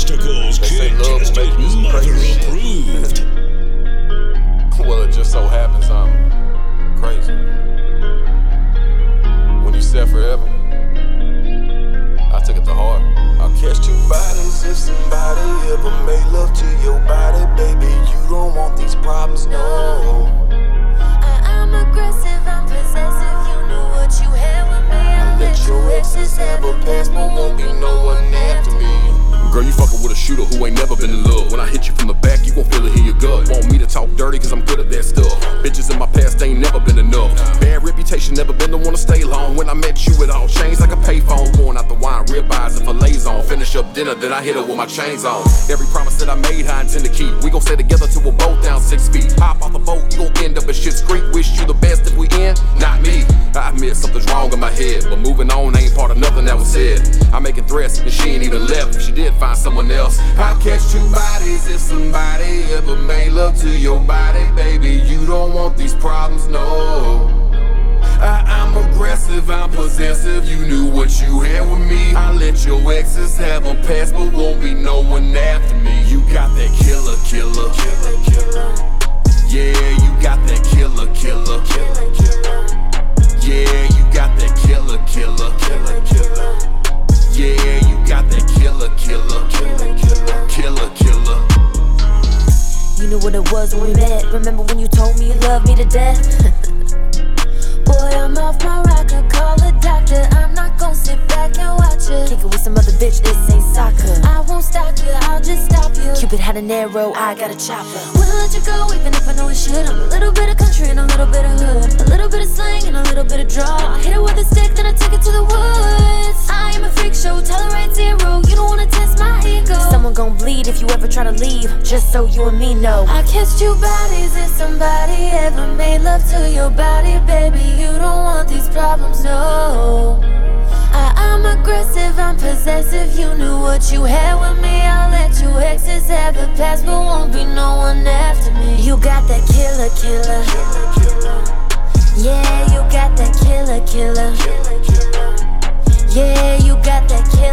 testicles, They say kid love will tested, make you some mother crazy approved. Well, it just so happens I'm crazy. When you said forever, I took it to heart. I'll catch two bodies if somebody ever made love to your body, baby. You don't want these problems, no. I'm aggressive, I'm possessive. You knew what you had with me. I'll let your exes have a pass, but won't be no one after me. Girl, you fuckin' with a shooter who ain't never been in love. When I hit you from the back, you gon' feel it in your gut. Want me to talk dirty, cause I'm good at that stuff. Bitches in my past ain't never been enough. Bad reputation, never been the one to stay long. When I met you, it all changed like a payphone. Going out the wine, ribeyes and fillets on. Finish up dinner, then I hit her with my chains on. Every promise that I made, I intend to keep. We gon' stay together till we're both down 6 feet. Hop off the boat, you gon' end up at Schitt's Creek. Wish you the best if we in, not me. I admit something's wrong in my head, but moving on ain't part of nothing that was said. I'm making threats, and she ain't even left. If she did find someone else, I'll catch two bodies if somebody ever made love to your body, baby. You don't want these problems, no. I'm aggressive, I'm possessive. You knew what you had with me. I'll let your exes have a pass, but won't be no one after me. You got that killer. Yeah, you got that killer. Yeah, you got that killer. Yeah, you got that killer. You knew what it was when we met. Remember when you told me you loved me to death? Boy, I'm off my rocker, call a doctor. I'm not gon' sit back and watch you kick it with some other bitch, this ain't soccer. I won't stop you, I'll just stop you. Cupid had an arrow, I got a chopper. Wouldn't let you go even if I know it should. I'm a little bit of country and a little bit of hood, a little bit of slang and a little bit of draw. I hit it with a stick, then I take it to the woods. I am a freak show, tolerance zero. You don't wanna test my ego. Someone gon' bleed if you ever try to leave, just so you and me know. I catch two bodies if somebody ever made love to your body, baby. You don't want these problems, no. I'm aggressive, I'm possessive. You knew what you had with me. I'll let you exes have the pass, but won't be no one after me. You got that killer. Yeah, you got that killer. Yeah, you got that killer.